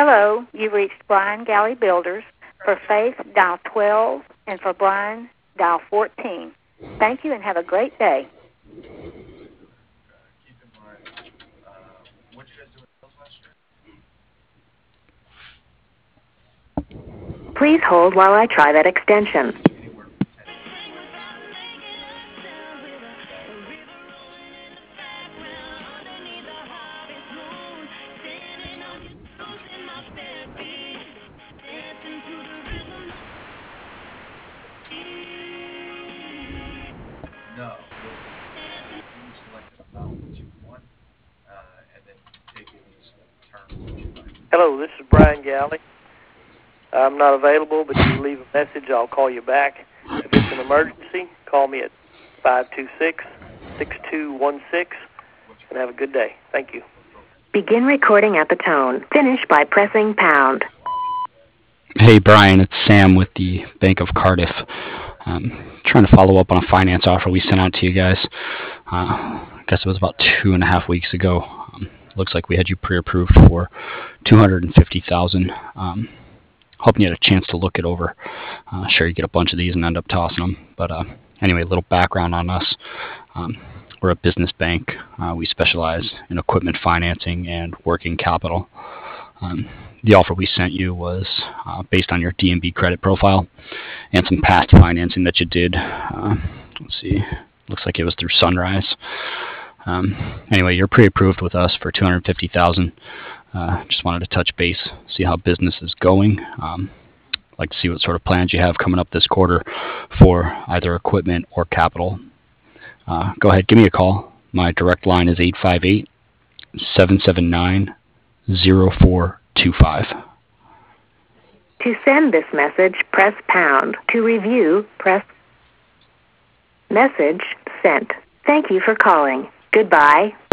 Hello, you've reached Brian Galley Builders. For Faith, dial 12, and for Brian, dial 14. Thank you and have a great day. Please hold while I try that extension. Hello, this is Brian Galley. I'm not available, but you leave a message, I'll call you back. If it's an emergency, call me at 526-6216, and have a good day. Thank you. Begin recording at the tone. Finish by pressing pound. Hey Brian, it's Sam with the Bank of Cardiff. Trying to follow up on a finance offer we sent out to you guys. I guess it was about 2.5 weeks ago. Looks like we had you pre-approved for $250,000. Hoping you had a chance to look it over. Sure, you get a bunch of these and end up tossing them. But anyway, a little background on us. We're a business bank. We specialize in equipment financing and working capital. The offer we sent you was based on your D&B credit profile and some past financing that you did. Let's see, looks like it was through Sunrise. Anyway, you're pre-approved with us for $250,000. Just wanted to touch base, see how business is going. Like to see what sort of plans you have coming up this quarter for either equipment or capital. Go ahead, give me a call. My direct line is 858-779-0425. To send this message, press pound. To review, press message sent. Thank you for calling. Goodbye.